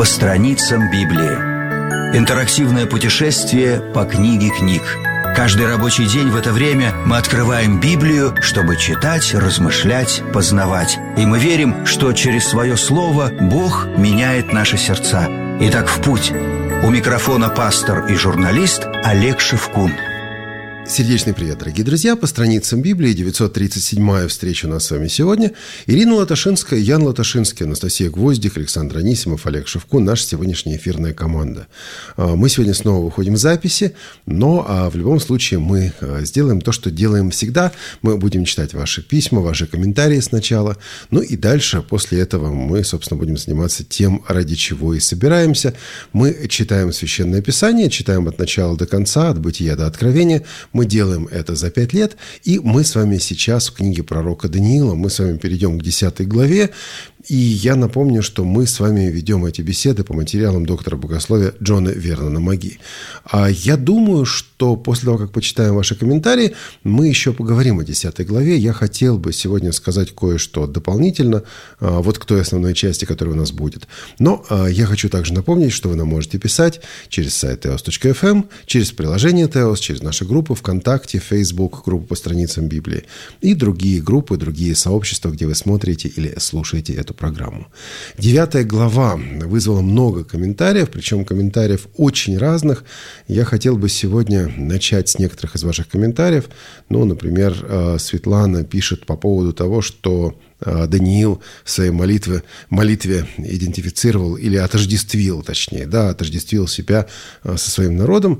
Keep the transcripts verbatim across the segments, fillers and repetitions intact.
страницам Библии. Интерактивное путешествие по книге книг. Каждый рабочий день в это время мы открываем Библию, чтобы читать, размышлять, познавать. И мы верим, что через свое слово Бог меняет наши сердца. Итак, в путь. У микрофона пастор и журналист Олег Шевкун. Сердечный привет, дорогие друзья. По страницам Библии, девятьсот тридцать седьмая встреча у нас с вами сегодня. Ирина Латашинская, Ян Латашинский, Анастасия Гвоздик, Александр Анисимов, Олег Шевкун. Наша сегодняшняя эфирная команда. Мы сегодня снова выходим в записи, но в любом случае мы сделаем то, что делаем всегда. Мы будем читать ваши письма, ваши комментарии сначала. Ну и дальше, после этого, мы, собственно, будем заниматься тем, ради чего и собираемся. Мы читаем Священное Писание, читаем от начала до конца, от Бытия до Откровения. Мы делаем это за пять лет, и мы с вами сейчас в книге пророка Даниила, мы с вами перейдем к десятой главе, и я напомню, что мы с вами ведем эти беседы по материалам доктора богословия Джона Вернона Маги. А я думаю, что после того, как почитаем ваши комментарии, мы еще поговорим о десятой главе. Я хотел бы сегодня сказать кое-что дополнительно, вот к той основной части, которая у нас будет. Но я хочу также напомнить, что вы нам можете писать через сайт теос точка эф эм, через приложение Теос, через наши группы ВКонтакте, Facebook, группу по страницам Библии и другие группы, другие сообщества, где вы смотрите или слушаете эту программу. Девятая глава вызвала много комментариев, причем комментариев очень разных. Я хотел бы сегодня начать с некоторых из ваших комментариев. Ну, например, Светлана пишет по поводу того, что Даниил в своей молитве, молитве идентифицировал или отождествил, точнее, да, отождествил себя со своим народом.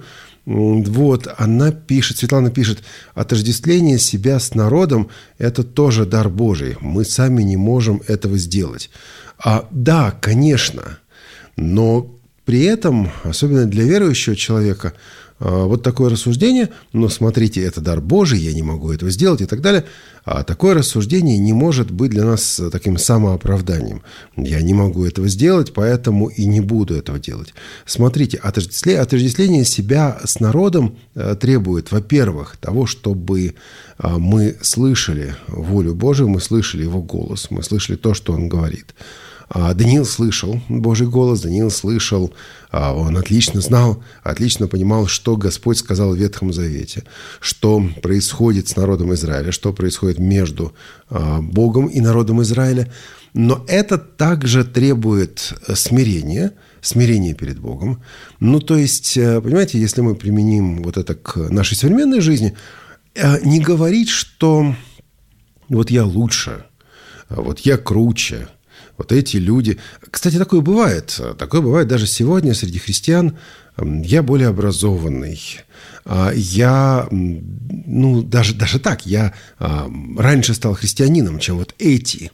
Вот, она пишет, Светлана пишет, отождествление себя с народом – это тоже дар Божий. Мы сами не можем этого сделать. А, да, конечно, но при этом, особенно для верующего человека, вот такое рассуждение, ну, смотрите, это дар Божий, я не могу этого сделать и так далее. А такое рассуждение не может быть для нас таким самооправданием. Я не могу этого сделать, поэтому и не буду этого делать. Смотрите, отождествление себя с народом требует, во-первых, того, чтобы мы слышали волю Божию, мы слышали Его голос, мы слышали то, что Он говорит. Даниил слышал Божий голос, Даниил слышал, он отлично знал, отлично понимал, что Господь сказал в Ветхом Завете, что происходит с народом Израиля, что происходит между Богом и народом Израиля. Но это также требует смирения, смирения перед Богом. Ну, то есть, понимаете, если мы применим вот это к нашей современной жизни, не говорить, что вот я лучше, вот я круче, вот эти люди... Кстати, такое бывает. Такое бывает даже сегодня среди христиан. Я более образованный. Я, ну, даже, даже так, я раньше стал христианином, чем вот эти.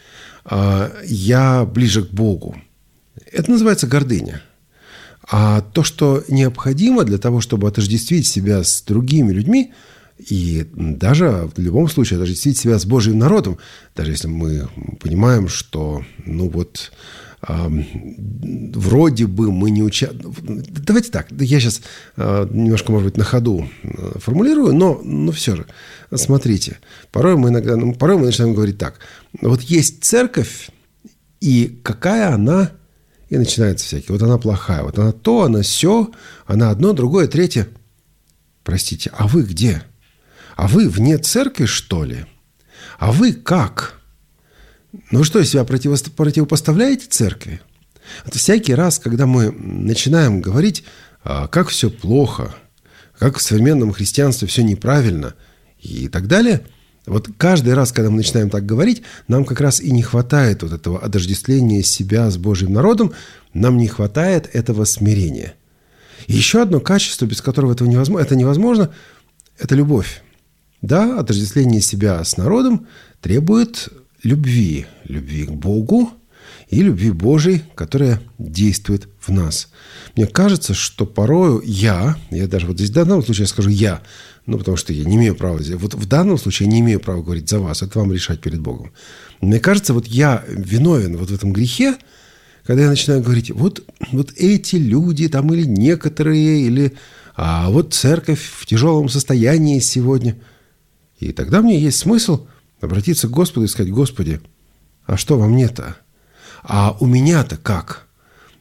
Я ближе к Богу. Это называется гордыня. А то, что необходимо для того, чтобы отождествить себя с другими людьми, и даже в любом случае отождествить себя с Божьим народом, даже если мы понимаем, что, ну вот, э, вроде бы мы не участвуем... Давайте так, я сейчас э, немножко, может быть, на ходу формулирую, но, но все же, смотрите, порой мы иногда, ну, порой мы начинаем говорить так. Вот есть церковь, и какая она... И начинается всякие. Вот она плохая, вот она то, она сё, она одно, другое, третье. Простите, а вы где? А вы вне церкви, что ли? А вы как? Ну что, себя противопоставляете церкви? Вот всякий раз, когда мы начинаем говорить, как все плохо, как в современном христианстве все неправильно и так далее, вот каждый раз, когда мы начинаем так говорить, нам как раз и не хватает вот этого отождествления себя с Божьим народом, нам не хватает этого смирения. И еще одно качество, без которого этого невозможно, это невозможно, это любовь. Да, отождествление себя с народом требует любви. Любви к Богу и любви Божией, которая действует в нас. Мне кажется, что порою я, я даже вот здесь в данном случае скажу «я», ну, потому что я не имею права, вот в данном случае я не имею права говорить за вас, это вам решать перед Богом. Мне кажется, вот я виновен вот в этом грехе, когда я начинаю говорить, вот, вот эти люди там или некоторые, или а вот церковь в тяжелом состоянии сегодня. И тогда мне есть смысл обратиться к Господу и сказать: Господи, а что во мне-то? А у меня-то как?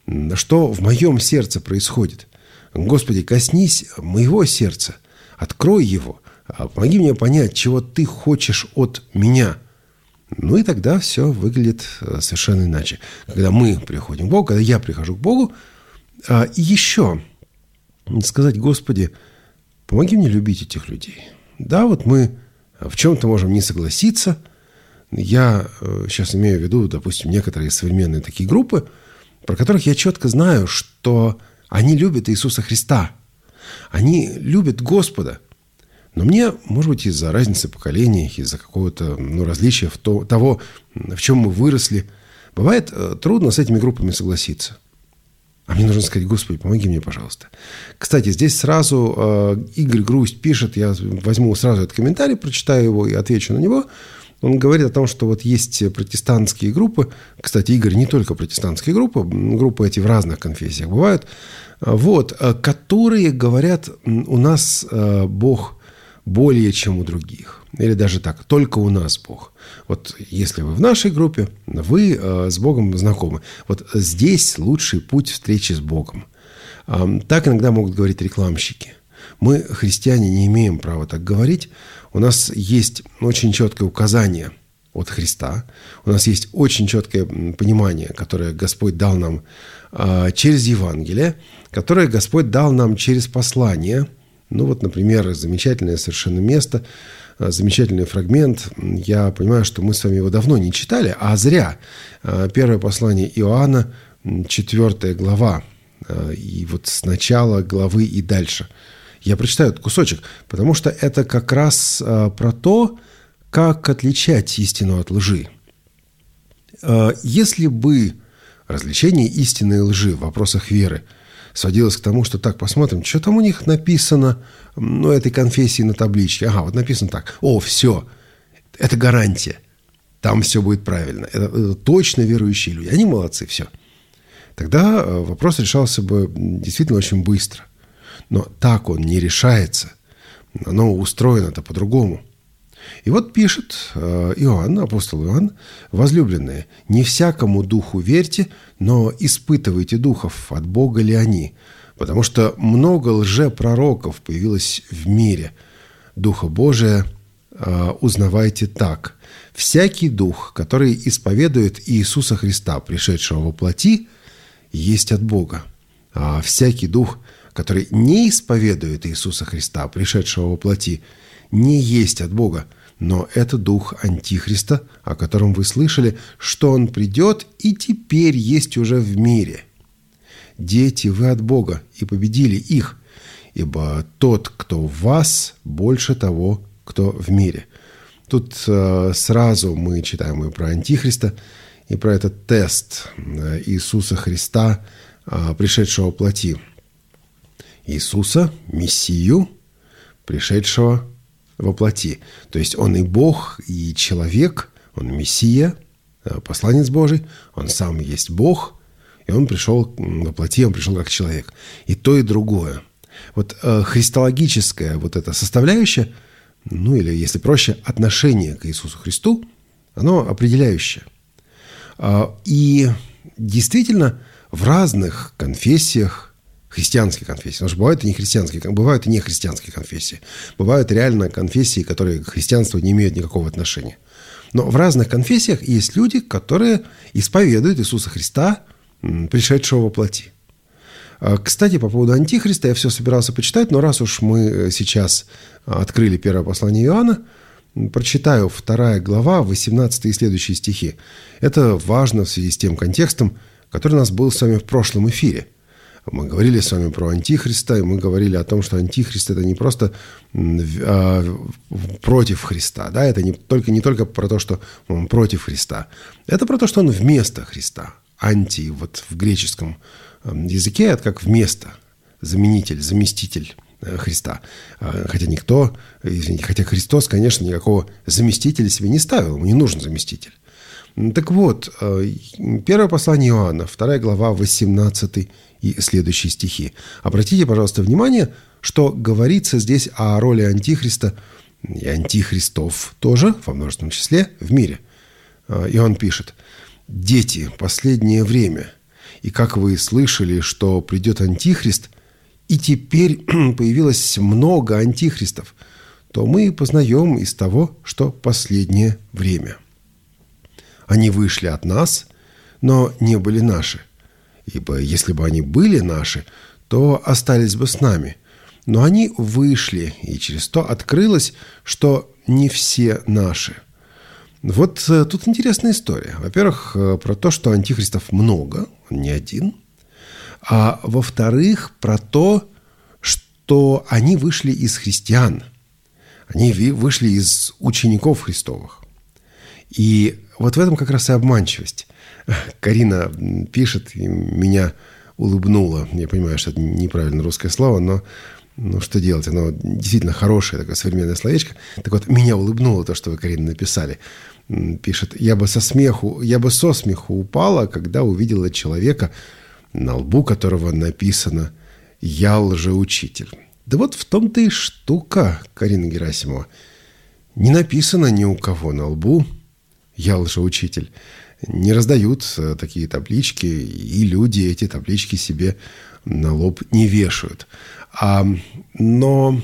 что в моем сердце происходит. Господи, коснись моего сердца, открой его, помоги мне понять, чего Ты хочешь от меня. Ну и тогда все выглядит совершенно иначе. Когда мы приходим к Богу, когда я прихожу к Богу, и еще сказать: Господи, помоги мне любить этих людей. Да, вот мы в чем-то можем не согласиться. Я сейчас имею в виду, допустим, некоторые современные такие группы, про которых я четко знаю, что они любят Иисуса Христа. Они любят Господа. Но мне, может быть, из-за разницы поколений, из-за какого-то ну, различия в то, того, в чем мы выросли, бывает трудно с этими группами согласиться. А мне нужно сказать: Господи, помоги мне, пожалуйста. Кстати, здесь сразу э, Игорь Грусть пишет, я возьму сразу этот комментарий, прочитаю его и отвечу на него. Он говорит о том, что вот есть протестантские группы. Кстати, Игорь, не только протестантские группы, группы эти в разных конфессиях бывают, вот, которые говорят: у нас э, Бог более, чем у других. Или даже так, только у нас Бог. Вот если вы в нашей группе, вы э, с Богом знакомы. Вот здесь лучший путь встречи с Богом. Э, так иногда могут говорить рекламщики. Мы, христиане, не имеем права так говорить. У нас есть очень четкое указание от Христа. У нас есть очень четкое понимание, которое Господь дал нам э, через Евангелие, которое Господь дал нам через послание. Ну вот, например, замечательное совершенно место, замечательный фрагмент. Я понимаю, что мы с вами его давно не читали, а зря. Первое послание Иоанна, четвертая глава. И вот с начала главы и дальше. Я прочитаю этот кусочек, потому что это как раз про то, как отличать истину от лжи. Если бы развлечение истины и лжи в вопросах веры сводилось к тому, что так, посмотрим, что там у них написано, ну, этой конфессии на табличке. Ага, вот написано так. О, все, это гарантия. Там все будет правильно. Это, это точно верующие люди. Они молодцы, все. Тогда вопрос решался бы действительно очень быстро. Но так он не решается. Оно устроено-то по-другому. И вот пишет Иоанн, апостол Иоанн: возлюбленные, не всякому духу верьте, но испытывайте духов, от Бога ли они, потому что много лжепророков появилось в мире. Духа Божия узнавайте так: всякий дух, который исповедует Иисуса Христа, пришедшего во плоти, есть от Бога, а всякий дух, который не исповедует Иисуса Христа, пришедшего во плоти, не есть от Бога, но это дух Антихриста, о котором вы слышали, что он придет и теперь есть уже в мире. Дети, вы от Бога, и победили их, ибо тот, кто в вас, больше того, кто в мире. Тут э, сразу мы читаем и про Антихриста, и про этот тест Иисуса Христа, э, пришедшего во плоти. Иисуса, Мессию, пришедшего во плоти. То есть он и Бог, и человек, он Мессия, посланец Божий, он сам есть Бог, и он пришел во плоти, он пришел как человек. И то, и другое. Вот э, христологическая вот эта составляющая, ну или, если проще, отношение к Иисусу Христу, оно определяющее. Э, и действительно в разных конфессиях, христианские конфессии, потому что бывают и не христианские, бывают и не христианские конфессии. Бывают реально конфессии, которые к христианству не имеют никакого отношения. Но в разных конфессиях есть люди, которые исповедуют Иисуса Христа, пришедшего во плоти. Кстати, по поводу Антихриста я все собирался почитать, но раз уж мы сейчас открыли первое послание Иоанна, прочитаю вторая глава, восемнадцатый и следующие стихи. Это важно в связи с тем контекстом, который у нас был с вами в прошлом эфире. Мы говорили с вами про Антихриста, и мы говорили о том, что Антихрист – это не просто э, против Христа, да? Это не только, не только про то, что он против Христа, это про то, что он вместо Христа. Анти вот в греческом языке – это как вместо, заменитель, заместитель Христа. Хотя никто, извините, хотя Христос, конечно, никакого заместителя себе не ставил, ему не нужен заместитель. Так вот, первое послание Иоанна, вторая глава, восемнадцатый и следующие стихи. Обратите, пожалуйста, внимание, что говорится здесь о роли Антихриста и антихристов тоже, во множественном числе, в мире. Иоанн пишет: «Дети, последнее время, и как вы слышали, что придет Антихрист, и теперь появилось много антихристов, то мы познаем из того, что последнее время. Они вышли от нас, но не были наши. Ибо если бы они были наши, то остались бы с нами. Но они вышли, и через то открылось, что не все наши. Вот тут интересная история. Во-первых, про то, что антихристов много, он не один. А во-вторых, про то, что они вышли из христиан. Они вышли из учеников Христовых. И вот в этом как раз и обманчивость. Карина пишет, и меня улыбнула. Я понимаю, что это неправильное русское слово, но ну, что делать? Оно действительно хорошее, такое современное словечко. Так вот, меня улыбнуло то, что вы, Карина, написали. Пишет, я бы со смеху, я бы со смеху упала, когда увидела человека, на лбу которого написано «Я лжеучитель». Да вот в том-то и штука, Карина Герасимова. Не написано ни у кого на лбу «Я лжеучитель». Не раздают такие таблички, и люди эти таблички себе на лоб не вешают. А, но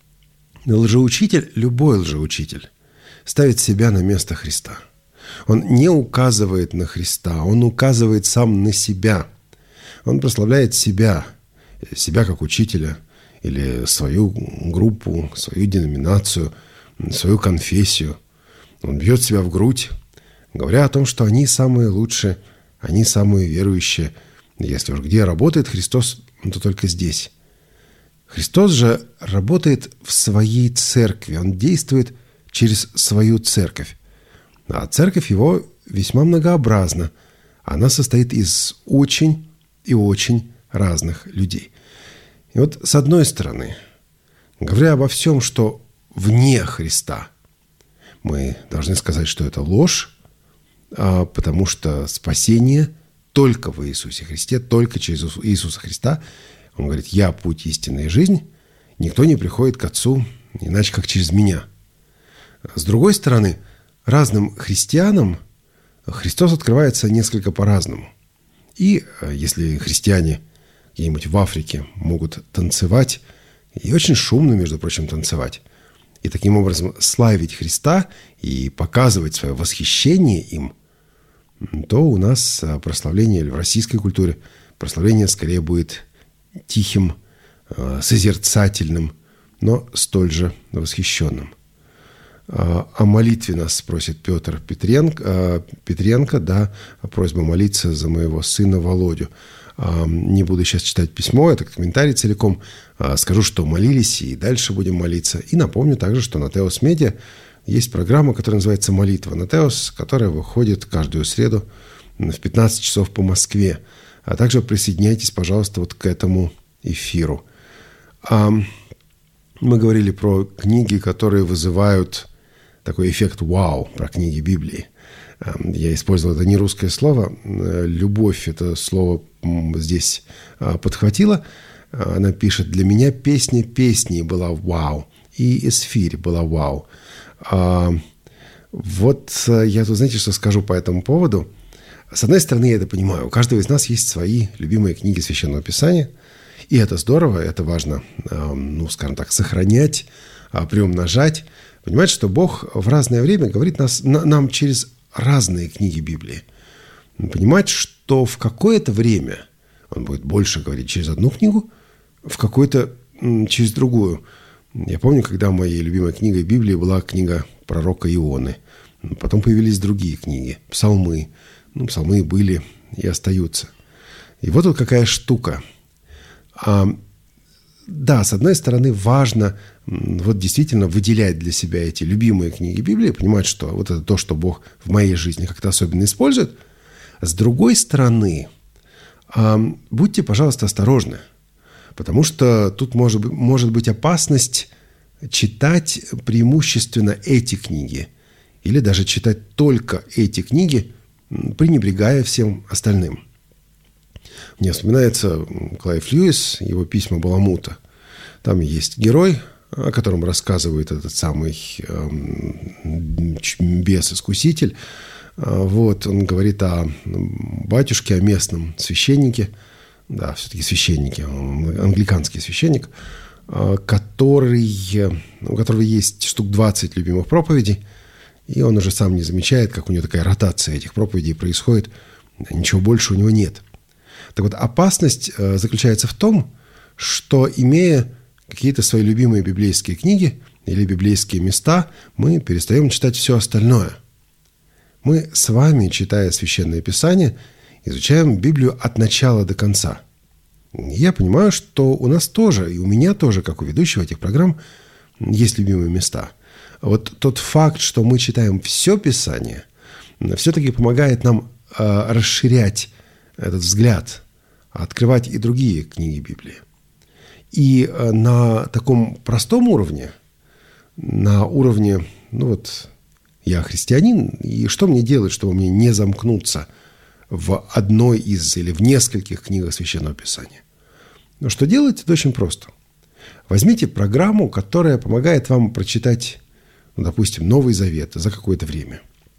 лжеучитель, любой лжеучитель, ставит себя на место Христа. Он не указывает на Христа, он указывает сам на себя. Он прославляет себя, себя как учителя, или свою группу, свою деноминацию, свою конфессию. Он бьет себя в грудь, говоря о том, что они самые лучшие, они самые верующие. Если уж где работает Христос, то только здесь. Христос же работает в своей церкви, он действует через свою церковь. А церковь его весьма многообразна. Она состоит из очень и очень разных людей. И вот с одной стороны, говоря обо всем, что вне Христа, мы должны сказать, что это ложь, потому что спасение только в Иисусе Христе, только через Иисуса Христа. Он говорит, я путь, истина и жизнь. Никто не приходит к Отцу иначе, как через меня. С другой стороны, разным христианам Христос открывается несколько по-разному. И если христиане где-нибудь в Африке могут танцевать, и очень шумно, между прочим, танцевать, и таким образом славить Христа и показывать свое восхищение им, то у нас прославление, или в российской культуре прославление скорее будет тихим, созерцательным, но столь же восхищенным. О молитве нас спросит Петр Петренко, Петренко, да, просьба молиться за моего сына Володю. Не буду сейчас читать письмо, это комментарий целиком. Скажу, что молились, и дальше будем молиться. И напомню также, что на Теос Медиа есть программа, которая называется «Молитва на Теос», которая выходит каждую среду в пятнадцать часов по Москве. А также присоединяйтесь, пожалуйста, вот к этому эфиру. Мы говорили про книги, которые вызывают такой эффект «вау», про книги Библии. Я использовал это не русское слово. «Любовь» — это слово здесь подхватила. Она пишет, для меня песня песней была «вау», и «Эсфирь» была «вау». Вот я тут, знаете, что скажу по этому поводу. С одной стороны, я это понимаю. У каждого из нас есть свои любимые книги Священного Писания. И это здорово, это важно, ну, скажем так, сохранять, приумножать. Понимать, что Бог в разное время говорит нас, нам через разные книги Библии. Понимать, что в какое-то время Он будет больше говорить через одну книгу, в какое-то через другую. Я помню, когда моей любимой книгой Библии была книга пророка Ионы. Потом появились другие книги, псалмы. Ну, псалмы были и остаются. И вот вот какая штука. А, да, с одной стороны, важно вот действительно выделять для себя эти любимые книги Библии, понимать, что вот это то, что Бог в моей жизни как-то особенно использует. С другой стороны, а, будьте, пожалуйста, осторожны, потому что тут может, может быть опасность читать преимущественно эти книги или даже читать только эти книги, пренебрегая всем остальным. Мне вспоминается Клайв Льюис, его «Письма Баламута». Там есть герой, о котором рассказывает этот самый э, бес-искуситель, Вот, он говорит о батюшке, о местном священнике, да, все-таки священники, он англиканский священник, который, у которого есть штук двадцать любимых проповедей, и он уже сам не замечает, как у него такая ротация этих проповедей происходит, ничего больше у него нет. Так вот, опасность заключается в том, что, имея какие-то свои любимые библейские книги или библейские места, мы перестаем читать все остальное. Мы с вами, читая Священное Писание, изучаем Библию от начала до конца. Я понимаю, что у нас тоже, и у меня тоже, как у ведущего этих программ, есть любимые места. Вот тот факт, что мы читаем все Писание, все-таки помогает нам э, расширять этот взгляд, открывать и другие книги Библии. И э, на таком простом уровне, на уровне, ну вот, я христианин, и что мне делать, чтобы мне не замкнуться в одной из или в нескольких книгах Священного Писания? Но что делать? Это очень просто. Возьмите программу, которая помогает вам прочитать, ну, допустим, Новый Завет за какое-то время.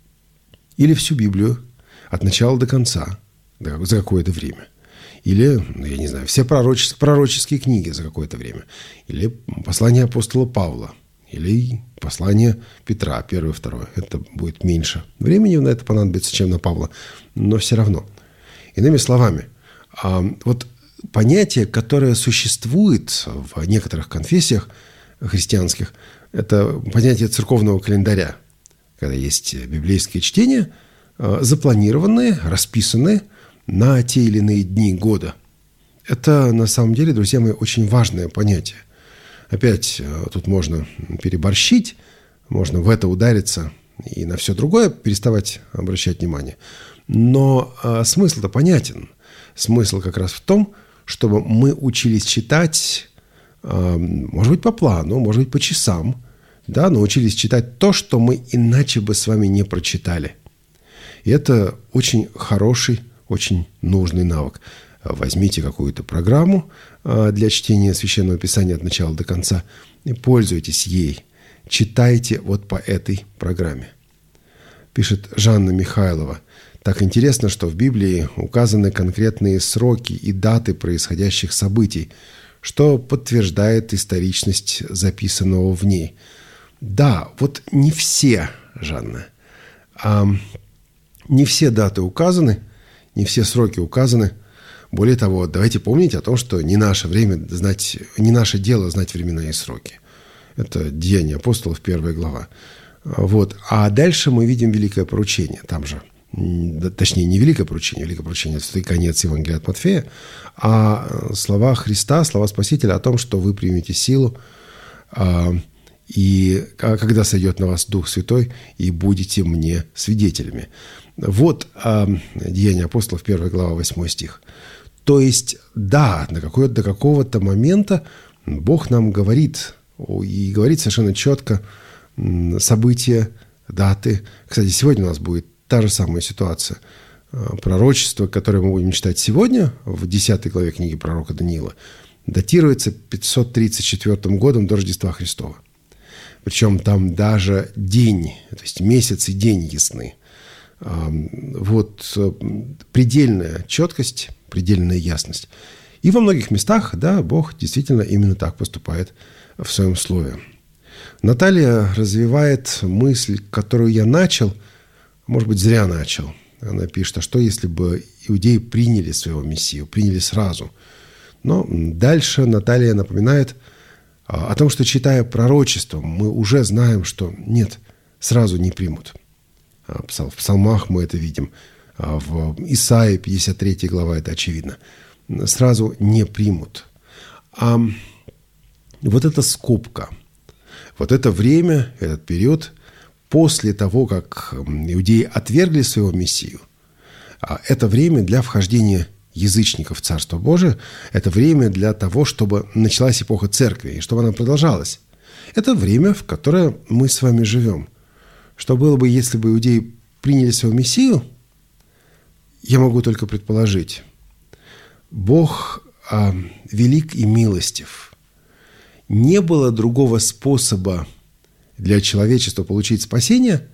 Или всю Библию от начала до конца за какое-то время. Или, ну, я не знаю, все пророческие, пророческие книги за какое-то время. Или послание апостола Павла. Или послание Петра, первое, второе. Это будет меньше времени на это понадобится, чем на Павла. Но все равно. Иными словами, вот понятие, которое существует в некоторых конфессиях христианских, это понятие церковного календаря. Когда есть библейские чтения, запланированные, расписанные на те или иные дни года. Это, на самом деле, друзья мои, очень важное понятие. Опять тут можно переборщить, можно в это удариться и на все другое переставать обращать внимание. Но э, смысл-то понятен. Смысл как раз в том, чтобы мы учились читать, э, может быть, по плану, может быть, по часам, да, но учились читать то, что мы иначе бы с вами не прочитали. И это очень хороший, очень нужный навык. Возьмите какую-то программу для чтения Священного Писания от начала до конца и пользуйтесь ей. Читайте вот по этой программе. Пишет Жанна Михайлова. Так интересно, что в Библии указаны конкретные сроки и даты происходящих событий, что подтверждает историчность записанного в ней. Да, вот не все, Жанна, а не все даты указаны, не все сроки указаны. Более того, давайте помнить о том, что не наше время знать, не наше дело знать времена и сроки. Это Деяния апостолов, первая глава. Вот. А дальше мы видим великое поручение. Там же, точнее, не великое поручение, великое поручение – это конец Евангелия от Матфея, а слова Христа, слова Спасителя о том, что вы примете силу, и когда сойдет на вас Дух Святой, и будете мне свидетелями. Вот Деяния апостолов, первая глава, восьмой стих. То есть, да, до, какого- до какого-то момента Бог нам говорит, и говорит совершенно четко события, даты. Кстати, сегодня у нас будет та же самая ситуация. Пророчество, которое мы будем читать сегодня, в десятой главе книги пророка Даниила, датируется пятьсот тридцать четвёртым годом до Рождества Христова. Причем там даже день, то есть месяц и день ясны. Вот предельная четкость, предельная ясность. И во многих местах, да, Бог действительно именно так поступает в своем слове. Наталья развивает мысль, которую я начал, может быть, зря начал. Она пишет, а что, если бы иудеи приняли своего Мессию, приняли сразу? Но дальше Наталья напоминает о том, что, читая пророчество, мы уже знаем, что нет, сразу не примут. В псалмах мы это видим. В Исаии, пятьдесят третья глава, это очевидно. Сразу не примут. А вот эта скобка, вот это время, этот период, после того, как иудеи отвергли своего Мессию, это время для вхождения язычников в Царство Божие, это время для того, чтобы началась эпоха Церкви, и чтобы она продолжалась. Это время, в которое мы с вами живем. Что было бы, если бы иудеи приняли своего Мессию, я могу только предположить. Бог а, велик и милостив. Не было другого способа для человечества получить спасение,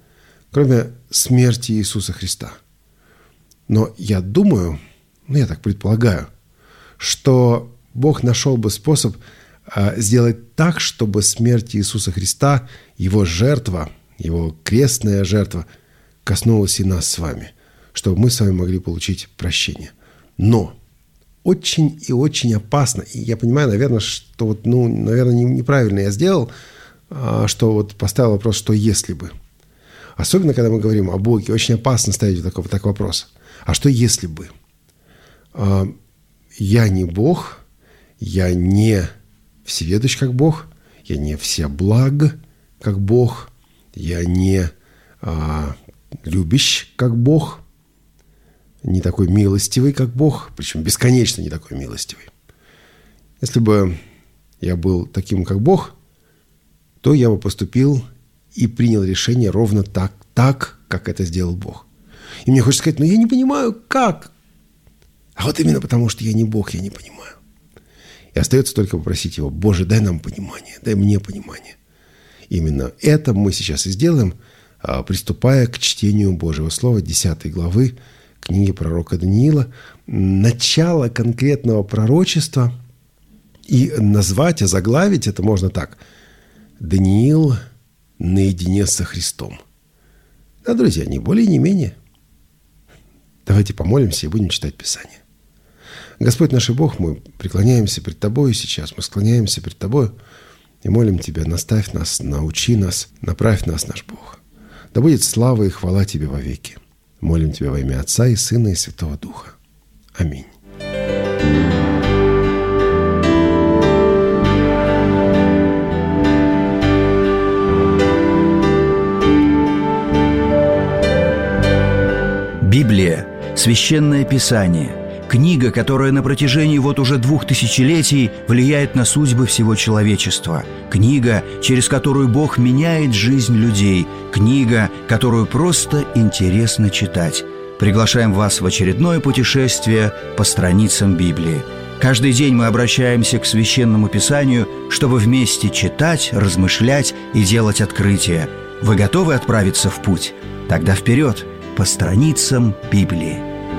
кроме смерти Иисуса Христа. Но я думаю, ну я так предполагаю, что Бог нашел бы способ а, сделать так, чтобы смерть Иисуса Христа, Его жертва, Его крестная жертва коснулась и нас с вами, чтобы мы с вами могли получить прощение. Но очень и очень опасно, и я понимаю, наверное, что вот, ну, наверное, неправильно я сделал, что вот поставил вопрос, что если бы. Особенно, когда мы говорим о Боге, очень опасно ставить такой, так вопрос. А что если бы? Я не Бог, я не всеведущ, как Бог, я не всеблаг, как Бог, я не а, любящ, как Бог, не такой милостивый, как Бог, причем бесконечно не такой милостивый. Если бы я был таким, как Бог, то я бы поступил и принял решение ровно так, так, как это сделал Бог. И мне хочется сказать, но я не понимаю, как. А вот именно потому, что я не Бог, я не понимаю. И остается только попросить Его: Боже, дай нам понимание, дай мне понимание. Именно это мы сейчас и сделаем, приступая к чтению Божьего Слова, десятой главы книги пророка Даниила, начало конкретного пророчества, и назвать, озаглавить это можно так: Даниил наедине со Христом. Да, друзья, не более, не менее. Давайте помолимся и будем читать Писание. Господь наш и Бог, мы преклоняемся пред Тобою сейчас, мы склоняемся пред Тобою и молим Тебя: наставь нас, научи нас, направь нас, наш Бог. Да будет слава и хвала Тебе вовеки. Молим Тебя во имя Отца и Сына и Святого Духа. Аминь. Библия – священное писание, книга, которая на протяжении вот уже двух тысячелетий влияет на судьбы всего человечества, книга, через которую Бог меняет жизнь людей, книга, которую просто интересно читать. Приглашаем вас в очередное путешествие по страницам Библии. Каждый день мы обращаемся к Священному Писанию, чтобы вместе читать, размышлять и делать открытия. Вы готовы отправиться в путь? Тогда вперед! По страницам Библии.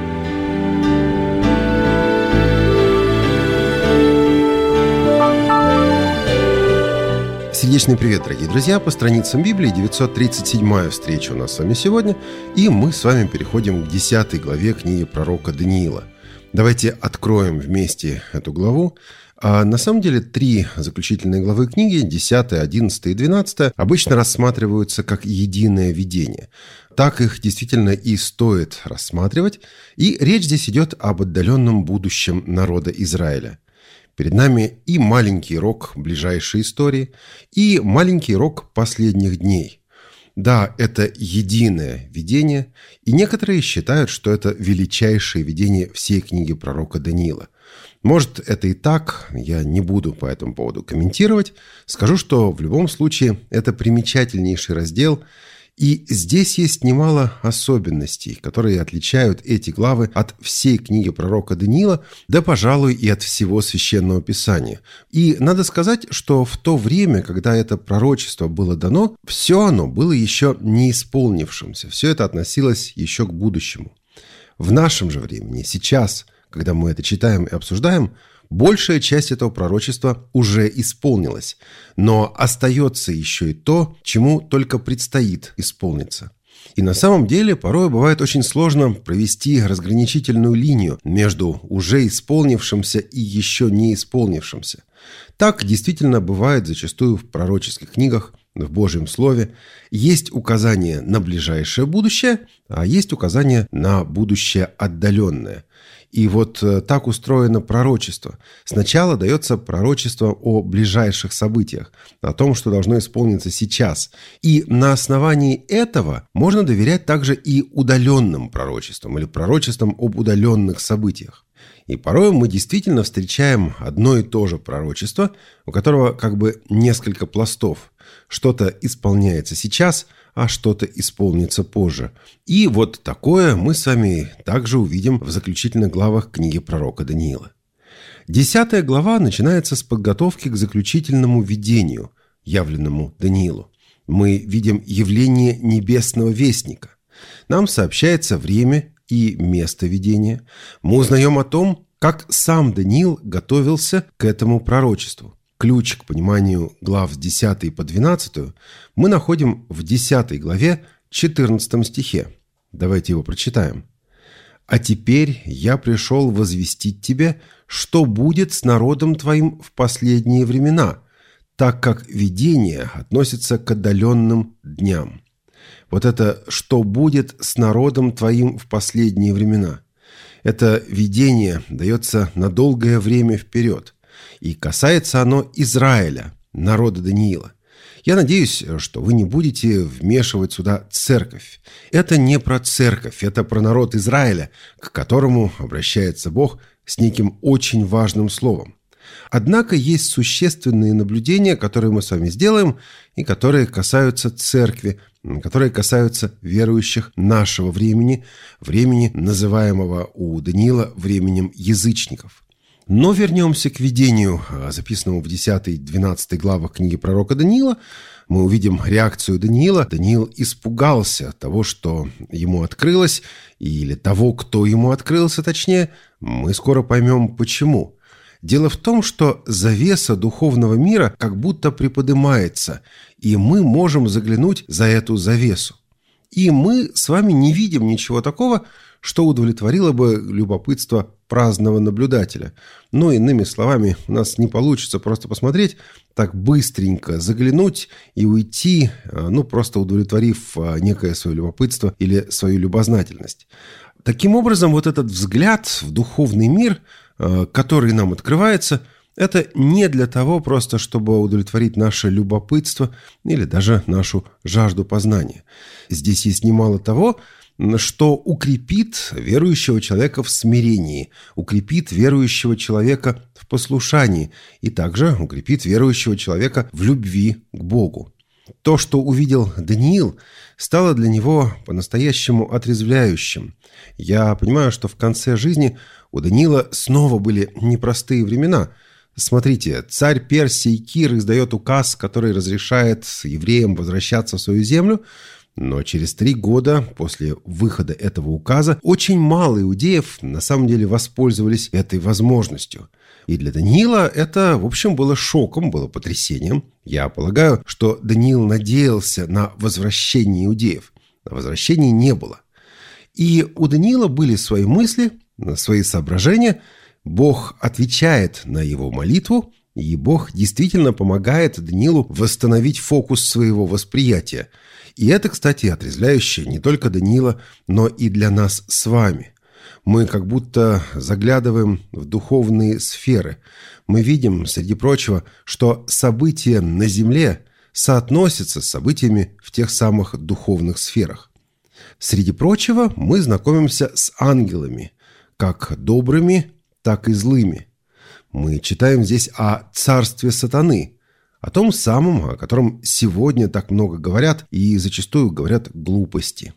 Сердечный привет, дорогие друзья! По страницам Библии девятьсот тридцать седьмая встреча у нас с вами сегодня, и мы с вами переходим к десятой главе книги пророка Даниила. Давайте откроем вместе эту главу. А на самом деле три заключительные главы книги, десятая, одиннадцатая и двенадцатая, обычно рассматриваются как единое видение. Так их действительно и стоит рассматривать. И речь здесь идет об отдаленном будущем народа Израиля. Перед нами и маленький рок ближайшей истории, и маленький рок последних дней. Да, это единое видение, и некоторые считают, что это величайшее видение всей книги пророка Даниила. Может, это и так, я не буду по этому поводу комментировать. Скажу, что в любом случае это примечательнейший раздел, и здесь есть немало особенностей, которые отличают эти главы от всей книги пророка Даниила, да, пожалуй, и от всего Священного Писания. И надо сказать, что в то время, когда это пророчество было дано, все оно было еще не исполнившимся, все это относилось еще к будущему. В нашем же времени, сейчас, когда мы это читаем и обсуждаем, большая часть этого пророчества уже исполнилась, но остается еще и то, чему только предстоит исполниться. И на самом деле порой бывает очень сложно провести разграничительную линию между уже исполнившимся и еще не исполнившимся. Так действительно бывает зачастую в пророческих книгах, в Божьем Слове. Есть указания на ближайшее будущее, а есть указания на будущее отдаленное. И вот так устроено пророчество. Сначала дается пророчество о ближайших событиях, о том, что должно исполниться сейчас. И на основании этого можно доверять также и удаленным пророчествам или пророчествам об удаленных событиях. И порой мы действительно встречаем одно и то же пророчество, у которого как бы несколько пластов. Что-то исполняется сейчас, а что-то исполнится позже. И вот такое мы с вами также увидим в заключительных главах книги пророка Даниила. Десятая глава начинается с подготовки к заключительному видению, явленному Даниилу. Мы видим явление небесного вестника. Нам сообщается время и место видения. Мы узнаем о том, как сам Даниил готовился к этому пророчеству. Ключ к пониманию глав с десятой по двенадцатую мы находим в десятой главе, четырнадцатом стихе. Давайте его прочитаем. «А теперь я пришел возвестить тебе, что будет с народом твоим в последние времена, так как видение относится к отдаленным дням». Вот это «что будет с народом твоим в последние времена». Это видение дается на долгое время вперед, и касается оно Израиля, народа Даниила. Я надеюсь, что вы не будете вмешивать сюда церковь. Это не про церковь, это про народ Израиля, к которому обращается Бог с неким очень важным словом. Однако есть существенные наблюдения, которые мы с вами сделаем, и которые касаются церкви, которые касаются верующих нашего времени, времени, называемого у Даниила временем язычников. Но вернемся к видению, записанному в десятой-двенадцатой главах книги пророка Даниила. Мы увидим реакцию Даниила. Даниил испугался того, что ему открылось, или того, кто ему открылся, точнее. Мы скоро поймем, почему. Дело в том, что завеса духовного мира как будто приподнимается, и мы можем заглянуть за эту завесу. И мы с вами не видим ничего такого, что удовлетворило бы любопытство праздного наблюдателя. Но, иными словами, у нас не получится просто посмотреть, так быстренько заглянуть и уйти, ну, просто удовлетворив некое свое любопытство или свою любознательность. Таким образом, вот этот взгляд в духовный мир, который нам открывается, это не для того просто, чтобы удовлетворить наше любопытство или даже нашу жажду познания. Здесь есть немало того, что укрепит верующего человека в смирении, укрепит верующего человека в послушании и также укрепит верующего человека в любви к Богу. То, что увидел Даниил, стало для него по-настоящему отрезвляющим. Я понимаю, что в конце жизни у Даниила снова были непростые времена. Смотрите, царь Персии Кир издает указ, который разрешает евреям возвращаться в свою землю, но через три года после выхода этого указа очень мало иудеев на самом деле воспользовались этой возможностью. И для Даниила это, в общем, было шоком, было потрясением. Я полагаю, что Даниил надеялся на возвращение иудеев. На возвращения не было. И у Даниила были свои мысли, свои соображения. Бог отвечает на его молитву, и Бог действительно помогает Даниилу восстановить фокус своего восприятия. И это, кстати, отрезвляюще не только Даниила, но и для нас с вами. Мы как будто заглядываем в духовные сферы. Мы видим, среди прочего, что события на земле соотносятся с событиями в тех самых духовных сферах. Среди прочего, мы знакомимся с ангелами, как добрыми, так и злыми. Мы читаем здесь о царстве сатаны, о том самом, о котором сегодня так много говорят и зачастую говорят глупости.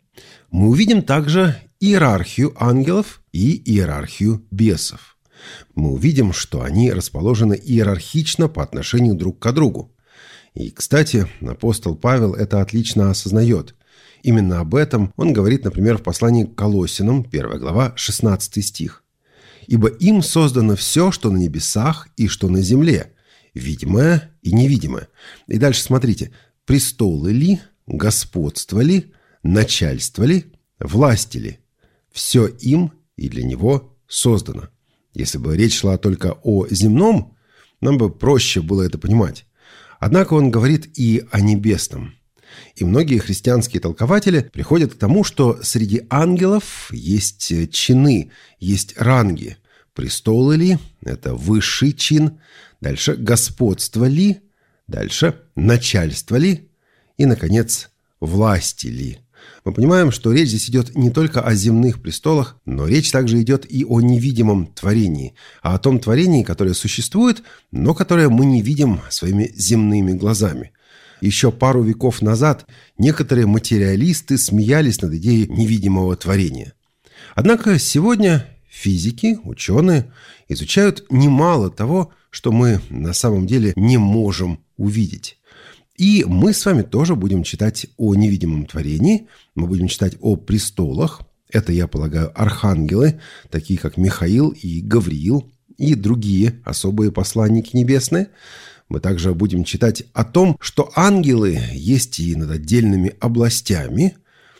Мы увидим также иерархию ангелов и иерархию бесов. Мы увидим, что они расположены иерархично по отношению друг к другу. И, кстати, апостол Павел это отлично осознает. Именно об этом он говорит, например, в послании к Колоссянам, первая глава, шестнадцатый стих. «Ибо им создано все, что на небесах и что на земле, видимое и невидимое». И дальше смотрите. «Престолы ли, господство ли, начальство ли, власти ли? Все им и для него создано». Если бы речь шла только о земном, нам бы проще было это понимать. Однако он говорит и о небесном. И многие христианские толкователи приходят к тому, что среди ангелов есть чины, есть ранги. Престолы ли – это высший чин, дальше господство ли, дальше начальство ли и, наконец, власти ли. Мы понимаем, что речь здесь идет не только о земных престолах, но речь также идет и о невидимом творении, а о том творении, которое существует, но которое мы не видим своими земными глазами. Еще пару веков назад некоторые материалисты смеялись над идеей невидимого творения. Однако сегодня физики, ученые изучают немало того, что мы на самом деле не можем увидеть. И мы с вами тоже будем читать о невидимом творении, мы будем читать о престолах. Это, я полагаю, архангелы, такие как Михаил и Гавриил, и другие особые посланники небесные. Мы также будем читать о том, что ангелы есть и над отдельными областями.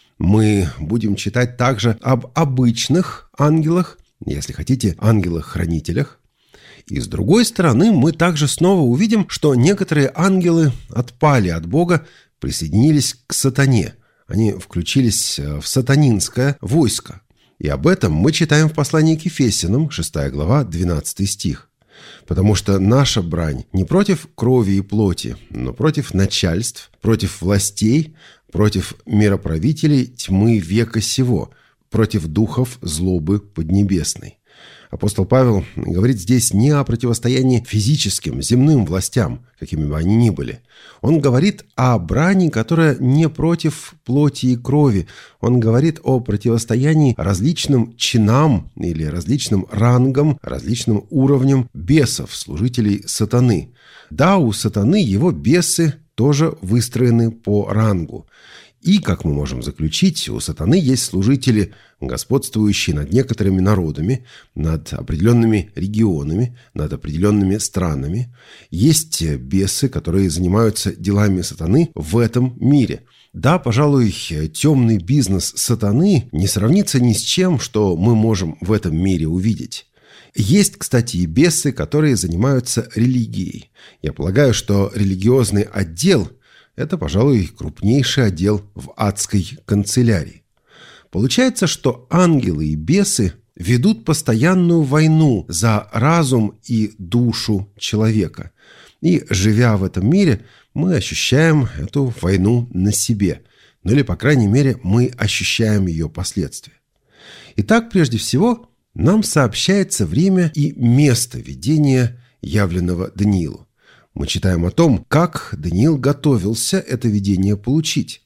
Мы будем читать также об обычных ангелах, если хотите, ангелах-хранителях. И с другой стороны, мы также снова увидим, что некоторые ангелы отпали от Бога, присоединились к сатане. Они включились в сатанинское войско. И об этом мы читаем в послании к Ефесянам, шестая глава, двенадцатый стих. «Потому что наша брань не против крови и плоти, но против начальств, против властей, против мироправителей тьмы века сего, против духов злобы поднебесной». Апостол Павел говорит здесь не о противостоянии физическим, земным властям, какими бы они ни были. Он говорит о брани, которая не против плоти и крови. Он говорит о противостоянии различным чинам или различным рангам, различным уровням бесов, служителей сатаны. Да, у сатаны его бесы тоже выстроены по рангу. И, как мы можем заключить, у сатаны есть служители, господствующие над некоторыми народами, над определенными регионами, над определенными странами. Есть бесы, которые занимаются делами сатаны в этом мире. Да, пожалуй, темный бизнес сатаны не сравнится ни с чем, что мы можем в этом мире увидеть. Есть, кстати, и бесы, которые занимаются религией. Я полагаю, что религиозный отдел – это, пожалуй, крупнейший отдел в адской канцелярии. Получается, что ангелы и бесы ведут постоянную войну за разум и душу человека. И, живя в этом мире, мы ощущаем эту войну на себе. Ну или, по крайней мере, мы ощущаем ее последствия. Итак, прежде всего, нам сообщается время и место видения, явленного Даниилу. Мы читаем о том, как Даниил готовился это видение получить.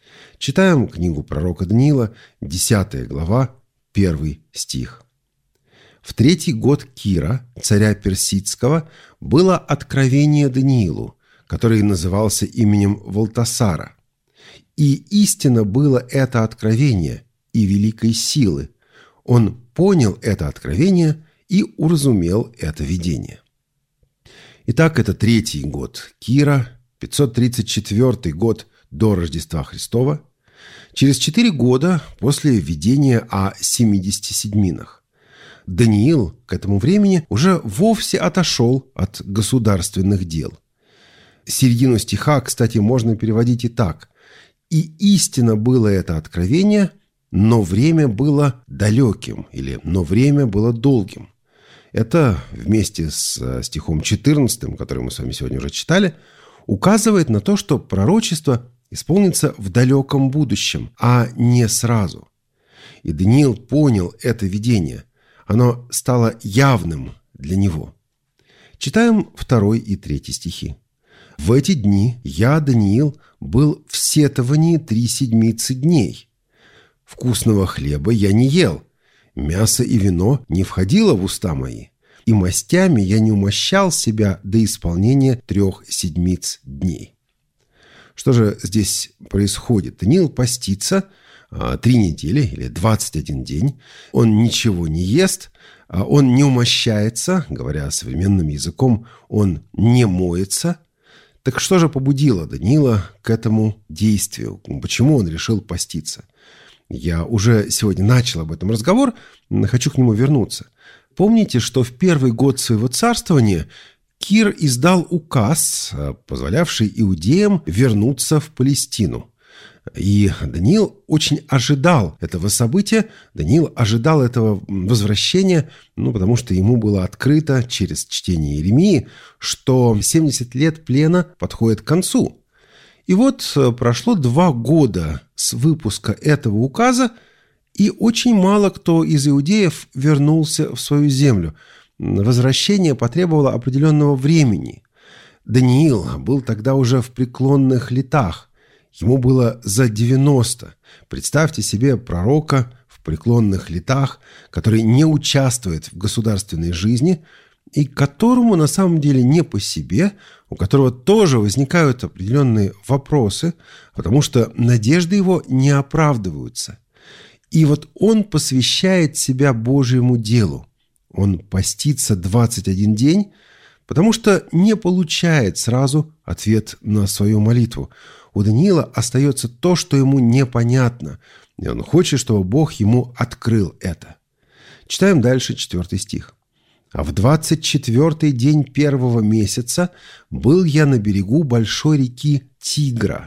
Читаем книгу пророка Даниила, десятая глава, первый стих. «В третий год Кира, царя Персидского, было откровение Даниилу, который назывался именем Валтасара. И истинно было это откровение и великой силы. Он понял это откровение и уразумел это видение». Итак, это третий год Кира, пятьсот тридцать четвёртый год до Рождества Христова, через четыре года после видения о семидесяти седьминах. Даниил к этому времени уже вовсе отошел от государственных дел. Середину стиха, кстати, можно переводить и так. «И истинно было это откровение, но время было далеким» или «но время было долгим». Это вместе с стихом четырнадцатым, который мы с вами сегодня уже читали, указывает на то, что пророчество исполнится в далеком будущем, а не сразу. И Даниил понял это видение. Оно стало явным для него. Читаем второй и третий стихи. «В эти дни я, Даниил, был в сетовании три седмицы дней. Вкусного хлеба я не ел, мясо и вино не входило в уста мои, и мастями я не умощал себя до исполнения трех седмиц дней». Что же здесь происходит? Даниил постится а, три недели или двадцать один день. Он ничего не ест, а, он не умощается, говоря современным языком, он не моется. Так что же побудило Даниила к этому действию? Почему он решил поститься? Я уже сегодня начал об этом разговор, хочу к нему вернуться. Помните, что в первый год своего царствования Кир издал указ, позволявший иудеям вернуться в Палестину. И Даниил очень ожидал этого события, Даниил ожидал этого возвращения, ну, потому что ему было открыто через чтение Иеремии, что семьдесят лет плена подходит к концу. И вот прошло два года с выпуска этого указа, и очень мало кто из иудеев вернулся в свою землю. Возвращение потребовало определенного времени. Даниил был тогда уже в преклонных летах. Ему было за девяносто. Представьте себе пророка в преклонных летах, который не участвует в государственной жизни, и которому на самом деле не по себе, у которого тоже возникают определенные вопросы, потому что надежды его не оправдываются. И вот он посвящает себя Божьему делу. Он постится двадцать один день, потому что не получает сразу ответ на свою молитву. У Даниила остается то, что ему непонятно, и он хочет, чтобы Бог ему открыл это. Читаем дальше четвертый стих. «А в двадцать четвертый день первого месяца был я на берегу большой реки Тигра».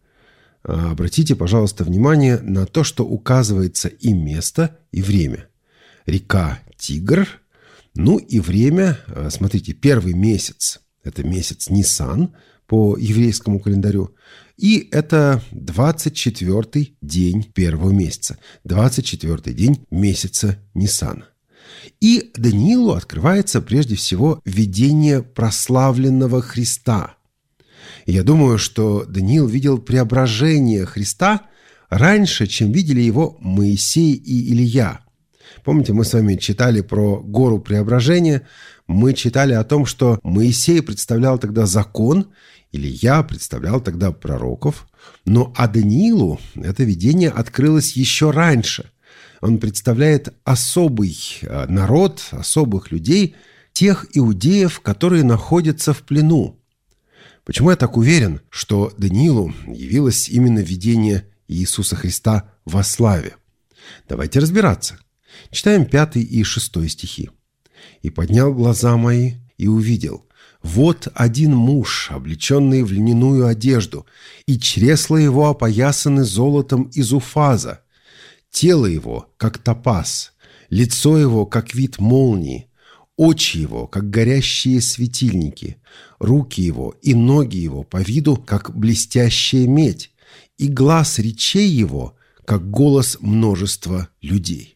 Обратите, пожалуйста, внимание на то, что указывается и место, и время. Река Тигр, ну и время, смотрите, первый месяц – это месяц Нисан по еврейскому календарю, и это двадцать четвертый день первого месяца, двадцать четвертый день месяца Нисана. И Даниилу открывается прежде всего видение прославленного Христа. И я думаю, что Даниил видел преображение Христа раньше, чем видели его Моисей и Илия. Помните, мы с вами читали про гору преображения, мы читали о том, что Моисей представлял тогда закон, Илия представлял тогда пророков, но а Даниилу это видение открылось еще раньше. Он представляет особый народ, особых людей, тех иудеев, которые находятся в плену. Почему я так уверен, что Даниилу явилось именно видение Иисуса Христа во славе? Давайте разбираться. Читаем пятый и шестой стихи. «И поднял глаза мои, и увидел, вот один муж, облеченный в льняную одежду, и чресла его опоясаны золотом из уфаза, тело его, как топаз, лицо его, как вид молнии, очи его, как горящие светильники, руки его и ноги его по виду, как блестящая медь, и глаз речей его, как голос множества людей».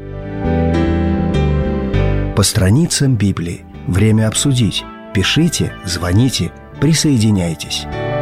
По страницам Библии. Время обсудить. Пишите, звоните, присоединяйтесь.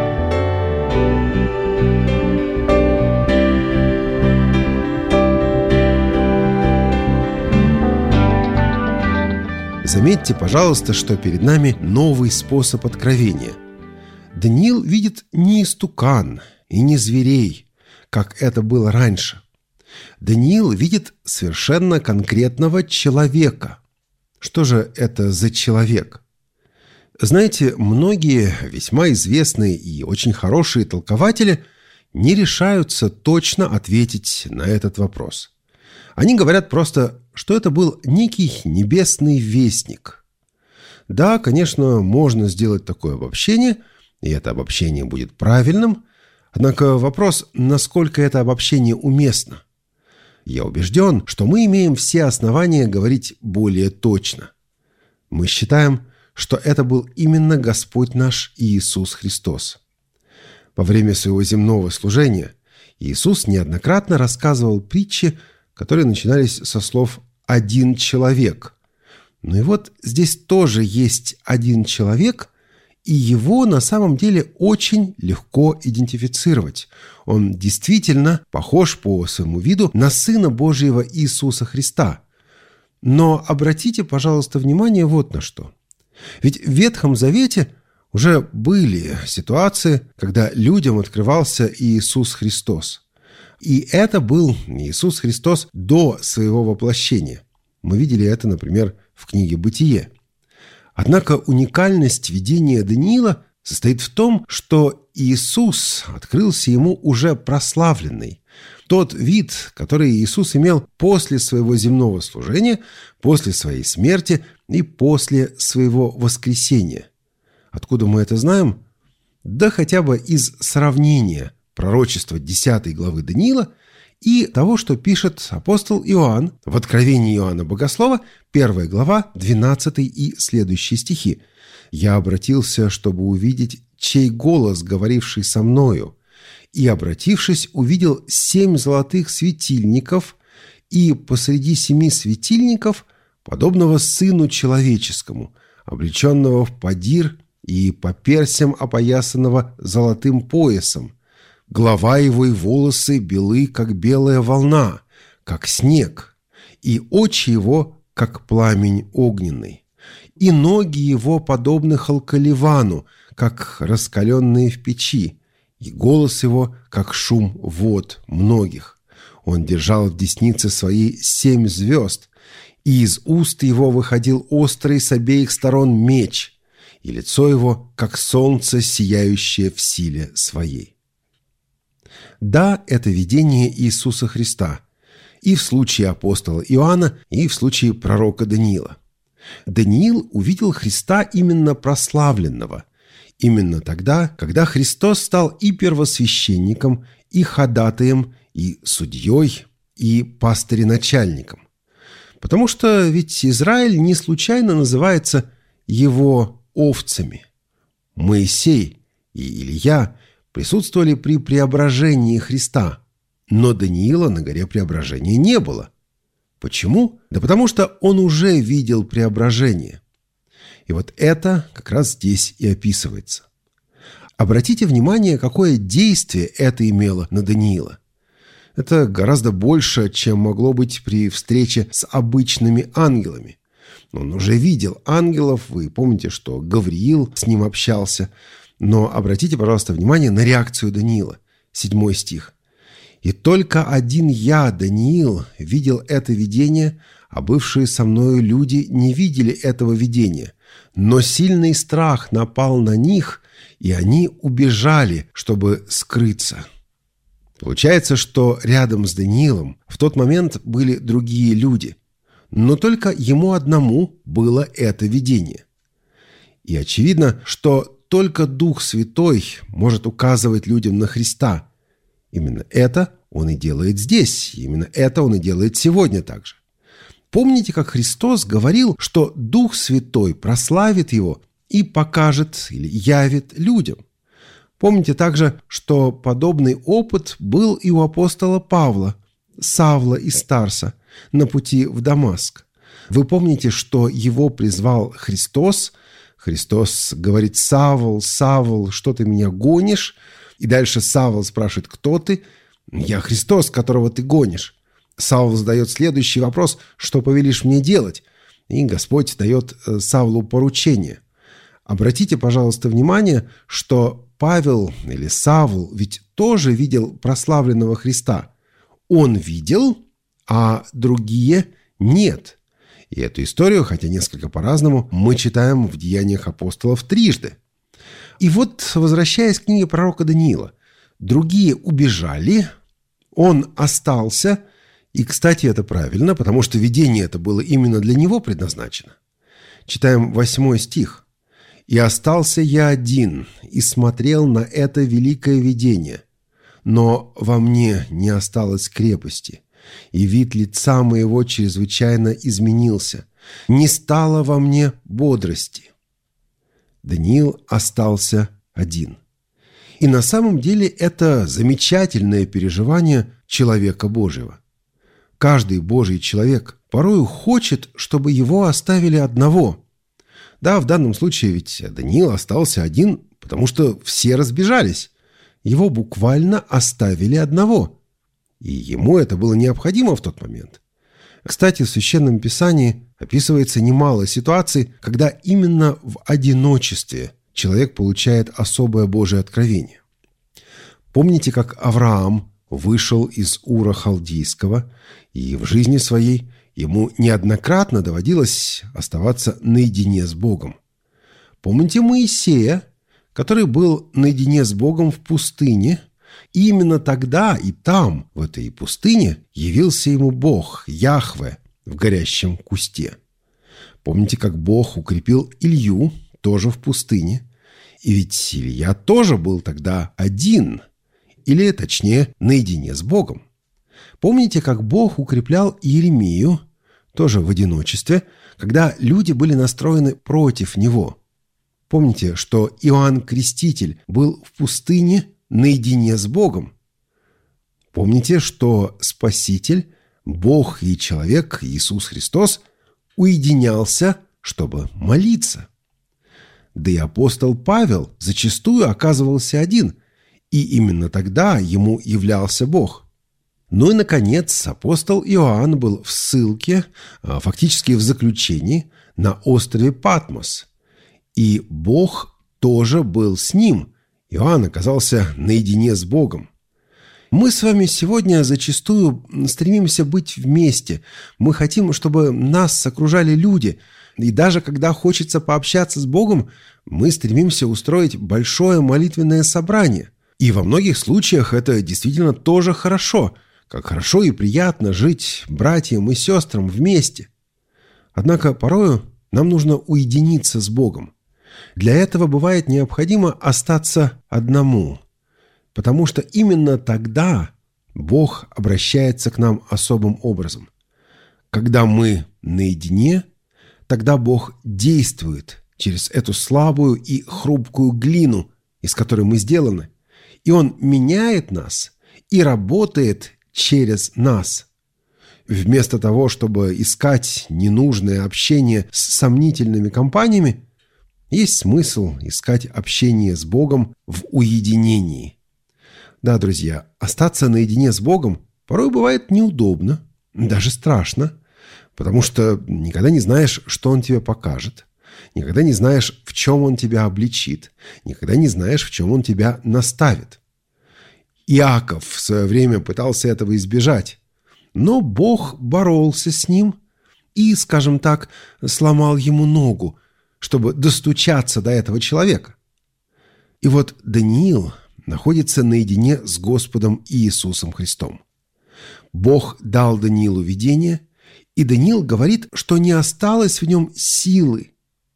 Заметьте, пожалуйста, что перед нами новый способ откровения. Даниил видит не истукан и не зверей, как это было раньше. Даниил видит совершенно конкретного человека. Что же это за человек? Знаете, многие весьма известные и очень хорошие толкователи не решаются точно ответить на этот вопрос. Они говорят просто, что это был некий небесный вестник. Да, конечно, можно сделать такое обобщение, и это обобщение будет правильным, однако вопрос, насколько это обобщение уместно. Я убежден, что мы имеем все основания говорить более точно. Мы считаем, что это был именно Господь наш Иисус Христос. Во время своего земного служения Иисус неоднократно рассказывал притчи, которые начинались со слов «один человек». Ну и вот здесь тоже есть один человек, и его на самом деле очень легко идентифицировать. Он действительно похож по своему виду на Сына Божьего Иисуса Христа. Но обратите, пожалуйста, внимание вот на что. Ведь в Ветхом Завете уже были ситуации, когда людям открывался Иисус Христос. И это был Иисус Христос до своего воплощения. Мы видели это, например, в книге «Бытие». Однако уникальность видения Даниила состоит в том, что Иисус открылся ему уже прославленный. Тот вид, который Иисус имел после своего земного служения, после своей смерти и после своего воскресения. Откуда мы это знаем? Да хотя бы из сравнения пророчества десятой главы Даниила и того, что пишет апостол Иоанн в Откровении Иоанна Богослова, первая глава, двенадцатый и следующие стихи. «Я обратился, чтобы увидеть, чей голос, говоривший со мною, и, обратившись, увидел семь золотых светильников, и посреди семи светильников подобного Сыну Человеческому, облеченного в подир и по персям опоясанного золотым поясом. Голова его и волосы белы, как белая волна, как снег, и очи его, как пламень огненный. и ноги его подобны халкаливану, как раскаленные в печи, и голос его, как шум вод многих. Он держал в деснице своей семь звезд, и из уст его выходил острый с обеих сторон меч, и лицо его, как солнце, сияющее в силе своей. Да, это видение Иисуса Христа, и в случае апостола Иоанна, и в случае пророка Даниила. Даниил увидел Христа именно прославленного, именно тогда, когда Христос стал и первосвященником, и ходатаем, и судьей, и пастыреначальником. Потому что ведь Израиль не случайно называется его овцами. Моисей и Илья присутствовали при преображении Христа, но Даниила на горе преображения не было. Почему? Да потому что он уже видел преображение. И вот это как раз здесь и описывается. Обратите внимание, какое действие это имело на Даниила. Это гораздо больше, чем могло быть при встрече с обычными ангелами. Он уже видел ангелов, вы помните, что Гавриил с ним общался. Но обратите, пожалуйста, внимание на реакцию Даниила. Седьмой стих. «И только один я, Даниил, видел это видение, а бывшие со мною люди не видели этого видения. Но сильный страх напал на них, и они убежали, чтобы скрыться». Получается, что рядом с Даниилом в тот момент были другие люди, но только ему одному было это видение. И очевидно, что только Дух Святой может указывать людям на Христа. Именно это Он и делает здесь, именно это Он и делает сегодня также. Помните, как Христос говорил, что Дух Святой прославит Его и покажет или явит людям? Помните также, что подобный опыт был и у апостола Павла, Савла из Тарса, на пути в Дамаск. Вы помните, что его призвал Христос. Христос говорит: «Савл, Савл, что ты меня гонишь?» И дальше Савл спрашивает: «Кто ты?» «Я Христос, которого ты гонишь». Савл задает следующий вопрос: «Что повелишь мне делать?» И Господь дает Савлу поручение. Обратите, пожалуйста, внимание, что Павел или Савл ведь тоже видел прославленного Христа. Он видел, а другие нет. И эту историю, хотя несколько по-разному, мы читаем в Деяниях апостолов трижды. И вот, возвращаясь к книге пророка Даниила, другие убежали, он остался. И, кстати, это правильно, потому что видение это было именно для него предназначено. Читаем восьмой стих. «И остался я один, и смотрел на это великое видение, но во мне не осталось крепости, и вид лица моего чрезвычайно изменился, не стало во мне бодрости». Даниил остался один. И на самом деле это замечательное переживание человека Божьего. Каждый Божий человек порою хочет, чтобы его оставили одного. Да, в данном случае ведь Даниил остался один, потому что все разбежались. Его буквально оставили одного. И ему это было необходимо в тот момент. Кстати, в Священном Писании описывается немало ситуаций, когда именно в одиночестве человек получает особое Божие откровение. Помните, как Авраам вышел из Ура Халдейского, и в жизни своей ему неоднократно доводилось оставаться наедине с Богом. Помните Моисея, который был наедине с Богом в пустыне, и именно тогда и там, в этой пустыне, явился ему Бог, Яхве, в горящем кусте. Помните, как Бог укрепил Илью, тоже в пустыне? И ведь Илья тоже был тогда один, или, точнее, наедине с Богом. Помните, как Бог укреплял Иеремию, тоже в одиночестве, когда люди были настроены против него? Помните, что Иоанн Креститель был в пустыне наедине с Богом? Помните, что Спаситель, Бог и человек Иисус Христос уединялся, чтобы молиться? Да и апостол Павел зачастую оказывался один, и именно тогда ему являлся Бог. Ну и, наконец, апостол Иоанн был в ссылке, фактически в заключении, на острове Патмос. И Бог тоже был с ним. Иоанн оказался наедине с Богом. Мы с вами сегодня зачастую стремимся быть вместе. Мы хотим, чтобы нас окружали люди. И даже когда хочется пообщаться с Богом, мы стремимся устроить большое молитвенное собрание. И во многих случаях это действительно тоже хорошо. Как хорошо и приятно жить братьям и сестрам вместе. Однако порою нам нужно уединиться с Богом. Для этого бывает необходимо остаться одному. Потому что именно тогда Бог обращается к нам особым образом. Когда мы наедине, тогда Бог действует через эту слабую и хрупкую глину, из которой мы сделаны, и Он меняет нас и работает через нас. Вместо того, чтобы искать ненужное общение с сомнительными компаниями, есть смысл искать общение с Богом в уединении. Да, друзья, остаться наедине с Богом порой бывает неудобно, даже страшно, потому что никогда не знаешь, что Он тебе покажет, никогда не знаешь, в чем Он тебя обличит, никогда не знаешь, в чем Он тебя наставит. Иаков в свое время пытался этого избежать, но Бог боролся с ним и, скажем так, сломал ему ногу, чтобы достучаться до этого человека. И вот Даниил находится наедине с Господом Иисусом Христом. Бог дал Даниилу видение, и Даниил говорит, что не осталось в нем силы.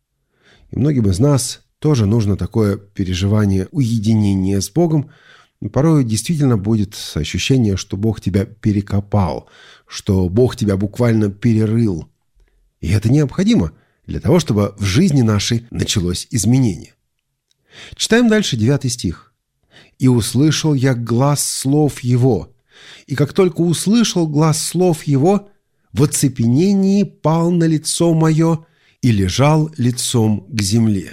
И многим из нас тоже нужно такое переживание уединения с Богом. Порой действительно будет ощущение, что Бог тебя перекопал, что Бог тебя буквально перерыл. И это необходимо для того, чтобы в жизни нашей началось изменение. Читаем дальше девятый стих. «И услышал я глас слов его, и как только услышал глас слов его, в оцепенении пал на лицо мое и лежал лицом к земле».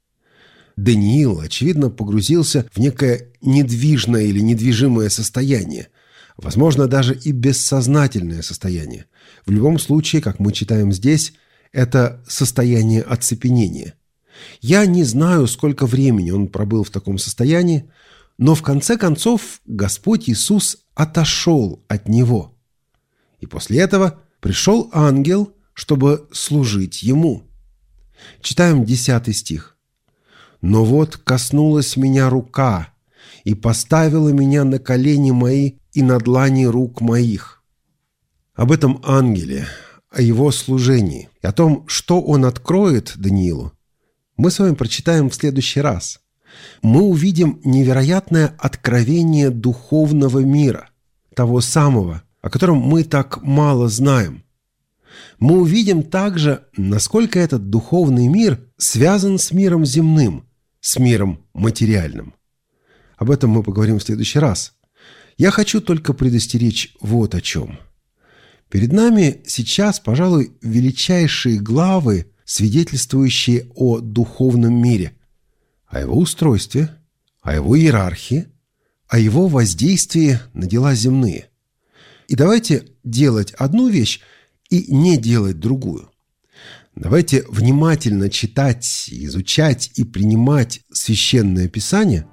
Даниил, очевидно, погрузился в некое недвижное или недвижимое состояние, возможно, даже и бессознательное состояние. В любом случае, как мы читаем здесь, это состояние оцепенения. Я не знаю, сколько времени он пробыл в таком состоянии, но в конце концов Господь Иисус отошел от него. И после этого пришел ангел, чтобы служить ему. Читаем десятый стих. «Но вот коснулась меня рука и поставила меня на колени мои и на длани рук моих». Об этом ангеле, о его служении, и о том, что он откроет Даниилу, мы с вами прочитаем в следующий раз. Мы увидим невероятное откровение духовного мира, того самого, о котором мы так мало знаем. Мы увидим также, насколько этот духовный мир связан с миром земным, с миром материальным. Об этом мы поговорим в следующий раз. Я хочу только предостеречь вот о чем. Перед нами сейчас, пожалуй, величайшие главы, свидетельствующие о духовном мире, о его устройстве, о его иерархии, о его воздействии на дела земные. И давайте делать одну вещь и не делать другую. Давайте внимательно читать, изучать и принимать Священное Писание.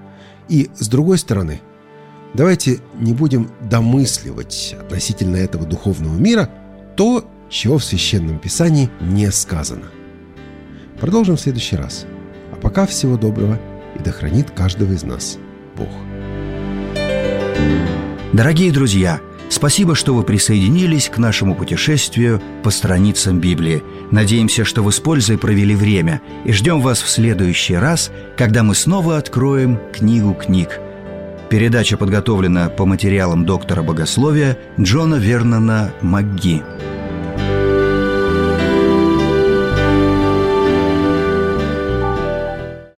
И, с другой стороны, давайте не будем домысливать относительно этого духовного мира то, чего в Священном Писании не сказано. Продолжим в следующий раз. А пока всего доброго, и да хранит каждого из нас Бог. Дорогие друзья, спасибо, что вы присоединились к нашему путешествию по страницам Библии. Надеемся, что вы с пользой провели время, и ждем вас в следующий раз, когда мы снова откроем книгу книг. Передача подготовлена по материалам доктора богословия Джона Вернона МакГи.